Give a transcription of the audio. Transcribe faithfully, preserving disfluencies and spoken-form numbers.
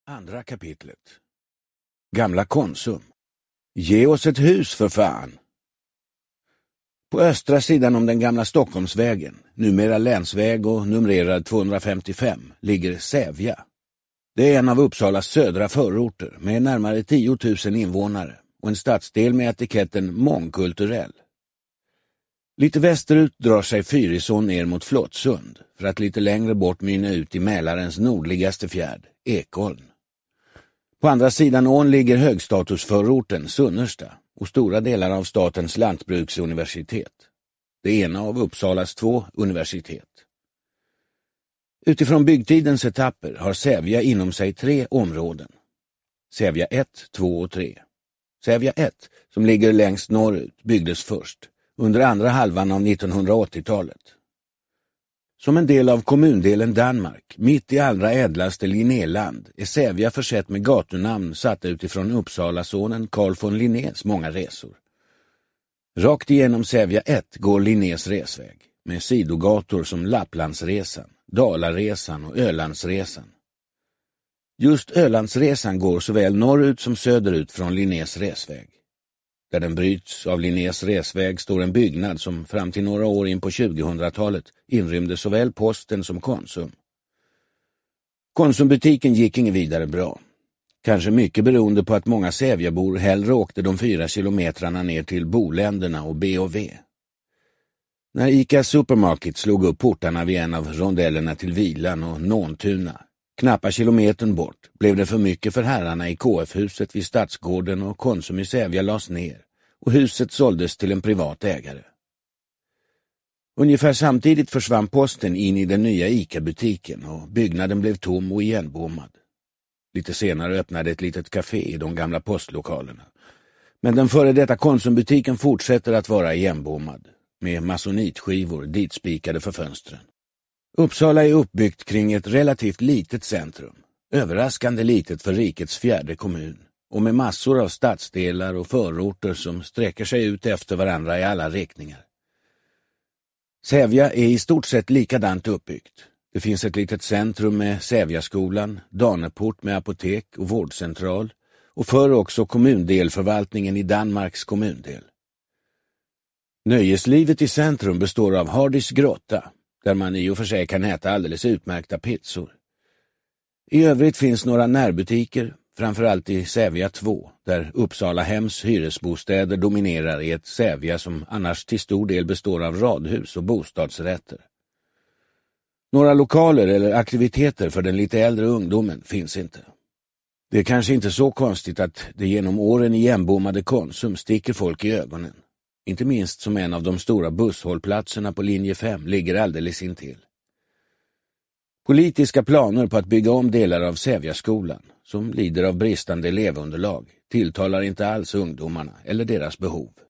Andra kapitlet. Gamla Konsum. Ge oss ett hus för fan. På östra sidan om den gamla Stockholmsvägen, numera länsväg och numrerad tvåhundrafemtiofem, ligger Sävja. Det är en av Uppsalas södra förorter med närmare tio tusen invånare och en stadsdel med etiketten mångkulturell. Lite västerut drar sig Fyrisån ner mot Flottsund för att lite längre bort mynna ut i Mälarens nordligaste fjärd, Ekholm. På andra sidan ån ligger högstatusförorten Sunnersta och stora delar av statens lantbruksuniversitet. Det ena av Uppsalas två universitet. Utifrån byggtidens etapper har Sävja inom sig tre områden. Sävja ett, två och tre. Sävja ett, som ligger längst norrut, byggdes först, under andra halvan av nittonhundraåttiotalet. Som en del av kommundelen Danmark, mitt i allra ädlaste Linnéland, är Sävja försett med gatunamn satta utifrån Uppsalasonen Carl von Linnés många resor. Rakt igenom Sävja ett går Linnés resväg, med sidogator som Lapplandsresan, Dalaresan och Ölandsresan. Just Ölandsresan går såväl norrut som söderut från Linnés resväg. Där den bryts av Linnés resväg står en byggnad som fram till några år in på tjugohundratalet inrymde såväl posten som Konsum. Konsumbutiken gick inget vidare bra. Kanske mycket beroende på att många Sävjabor hellre åkte de fyra kilometrarna ner till Boländerna och B och V. När Ica Supermarket slog upp portarna vid en av rondellerna till Vilan och Nåntuna, knappa kilometern bort, blev det för mycket för herrarna i K F-huset vid Stadsgården och Konsum i Sävja lades ner och huset såldes till en privat ägare. Ungefär samtidigt försvann posten in i den nya Ica-butiken och byggnaden blev tom och igenbommad. Lite senare öppnade ett litet café i de gamla postlokalerna. Men den före detta Konsumbutiken fortsätter att vara igenbommad, med masonitskivor ditspikade för fönstren. Uppsala är uppbyggt kring ett relativt litet centrum, överraskande litet för rikets fjärde kommun, och med massor av stadsdelar och förorter som sträcker sig ut efter varandra i alla riktningar. Sävja är i stort sett likadant uppbyggt. Det finns ett litet centrum med Sävjaskolan, Daneport med apotek och vårdcentral, och för också kommundelförvaltningen i Danmarks kommundel. Nöjeslivet i centrum består av Hardys grotta, där man i och för sig kan äta alldeles utmärkta pizzor. I övrigt finns några närbutiker, framförallt i Sävja två, där Uppsala Hems hyresbostäder dominerar i ett Sävja som annars till stor del består av radhus och bostadsrätter. Några lokaler eller aktiviteter för den lite äldre ungdomen finns inte. Det är kanske inte så konstigt att det genom åren igenbommade Konsum sticker folk i ögonen. Inte minst som en av de stora busshållplatserna på linje fem ligger alldeles intill. Politiska planer på att bygga om delar av Sävjaskolan, som lider av bristande elevunderlag, tilltalar inte alls ungdomarna eller deras behov.